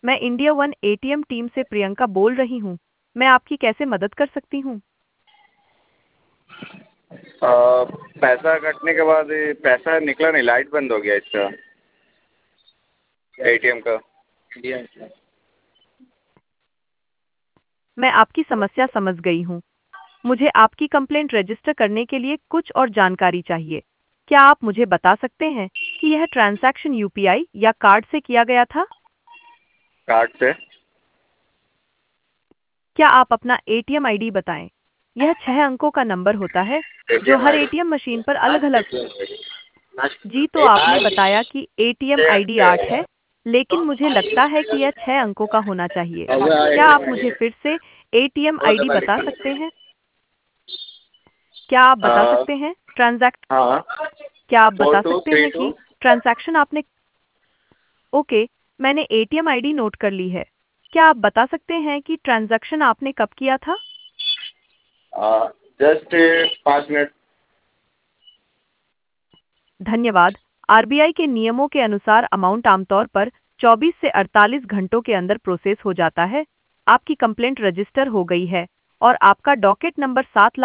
मैं India one ATM team से प्रियंका बोल रही हूँ। मैं आपकी कैसे मदद कर सकती हूँ? पैसा कटने के बाद ये पैसा निकला नहीं, लाइट बंद हो गया इसका, एटीएम का। मैं आपकी समस्या समझ गई हूँ। मुझे आपकी कंप्लेंट रजिस्टर करने के लिए कुछ और जानकारी चाहिए। क्या आप मुझे बता सकते हैं कि यह ट्रांजैक्शन यूपीआई या कार्ड से किया गया था? कार्ड से। क्या आप अपना एटीएम आईडी बताएं? यह 6 अंकों का नंबर होता है जो एटीएम हर आईडी। एटीएम मशीन पर अलग-अलग। जी, तो आपने बताया कि एटीएम आईडी 8 है, लेकिन मुझे लगता है कि यह 6 अंकों का होना चाहिए। क्या आप मुझे फिर से एटीएम आईडी बता सकते हैं? क्या आप बता सकते हैं हाँ, क्या आप फोर बता टू सकते थ्री हैं टू कि ट्रांजैक्शन आपने। ओके, मैंने एटीएम आईडी नोट कर ली है। क्या आप बता सकते हैं कि ट्रांजैक्शन आपने कब किया था? Just 5 minute. धन्यवाद। आरबीआई के नियमों के अनुसार अमाउंट आमतौर पर 24 से 48 घंटों के अंदर प्रोसेस हो जाता है। आपकी कंप्लेंट रजिस्टर हो गई है और आपका डॉकेट नंबर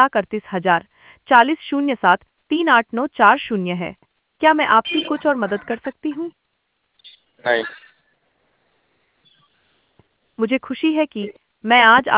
7,38,000,40,07,38940 है। क्या मैं आपकी कुछ और मदद कर सकती हूँ? नहीं। मुझे खुशी है कि मैं आज